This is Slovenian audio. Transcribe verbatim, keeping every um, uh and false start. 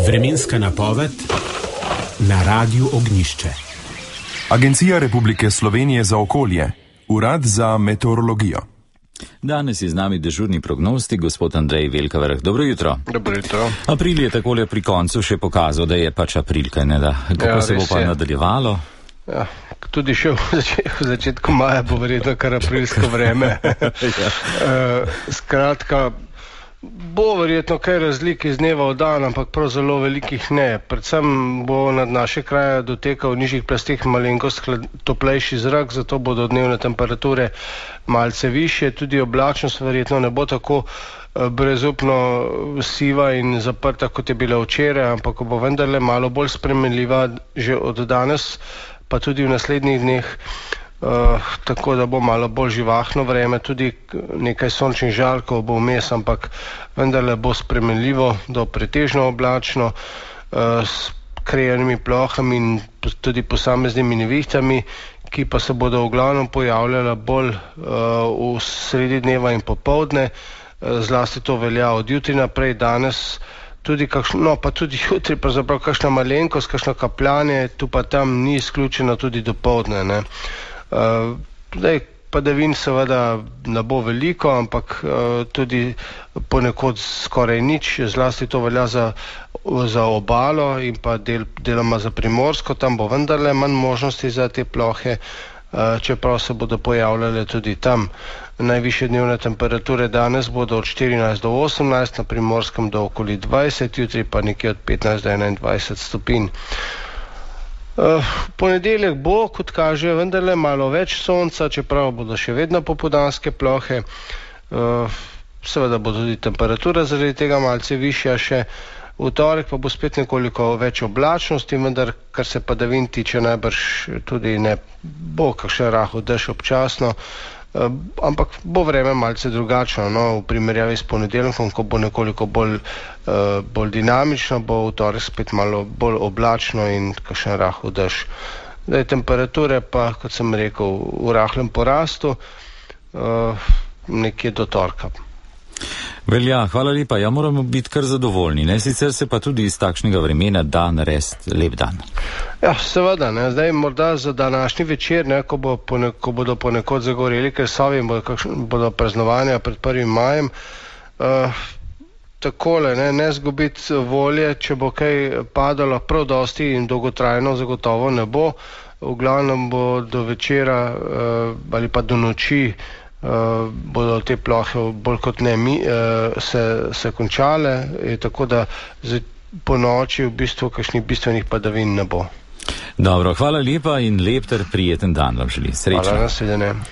Vremenska napoved na Radiu Ognjišče. Agencija Republike Slovenije za okolje, Urad za meteorologijo. Danes je z nami dežurni prognostik, gospod Andrej Velkavrh. Dobro jutro. Dobro jutro. April je takole pri koncu še pokazal, da je pač april, kaj ne da. Kako ja, se bo pa je. nadaljevalo? Ja, tudi še v, zač- v začetku maja bo verjetno kar aprilsko vreme. ja. uh, skratka, bo verjetno kaj razlik iz dneva v dan, ampak prav zelo velikih ne. Predvsem bo nad naše kraje dotekal v nižjih plasteh malenkost toplejši zrak, zato bodo dnevne temperature malce više, tudi oblačnost verjetno ne bo tako brezupno siva in zaprta, kot je bila včeraj, ampak bo vendarle malo bolj spremenljiva že od danes, pa tudi v naslednjih dneh. Uh, tako da bo malo bolj živahno vreme, tudi nekaj sončnih žarkov bo vmes, ampak vendarle bo spremenljivo do pretežno oblačno, uh, s krejanimi plohami in tudi posameznimi nevihtami, ki pa se bodo v glavnem pojavljala bolj uh, v sredi dneva in popoldne. Uh, zlasti to velja od jutri naprej, danes tudi kakšno, no pa tudi jutri, pravzaprav kakšna malenkost, kakšno kapljanje, tu pa tam ni izključeno tudi dopoldne, ne. Uh, zdaj, padavin seveda ne bo veliko, ampak uh, tudi ponekod skoraj nič, zlasti to velja za, za obalo in pa del, deloma za Primorsko, tam bo vendarle manj možnosti za te plohe, uh, čeprav se bodo pojavljale tudi tam. Najvišje dnevne temperature danes bodo od štirinajst do osemnajst, na Primorskem do okoli dvajset, jutri pa nekje od petnajst do enaindvajset stopinj. Uh, ponedeljek bo, kot kaže, vendarle malo več sonca, čeprav bodo še vedno popoldanske plohe. Uh, seveda bo tudi temperatura zaradi tega malce višja še. V torek pa bo spet nekoliko več oblačnosti, vendar kar se padavin tiče, najbrž tudi ne bo kakšen rahel dež občasno. Uh, ampak bo vreme malce drugačno, no, v primerjavi s ponedeljkom, ko bo nekoliko bolj, uh, bolj dinamično, bo v torek spet malo bolj oblačno in kakšen rahel dež. Zdaj, temperature pa, kot sem rekel, v rahlem porastu, uh, nekje do torka. Velja, hvala lepa. Ja, moramo biti kar zadovoljni, ne? Sicer se pa tudi iz takšnega vremena da narediti lep dan. Ja, seveda, ne. Zdaj morda za današnji večer, ne, ko, bo pone, ko bodo ponekod zagoreli, ker sovi bodo, bodo praznovanja pred prvim majem, uh, takole, ne, ne zgubiti volje, če bo kaj padalo prav dosti in dolgotrajno, zagotovo ne bo. V glavnem bo do večera uh, ali pa do noči Uh, bodo te plohe bolj kot ne mi, uh, se, se končale, je tako da z, po noči v bistvu kakšnih bistvenih padavin ne bo. Dobro, hvala lepa in lep ter prijeten dan vam želi. Srečno. Hvala, nasvidenje.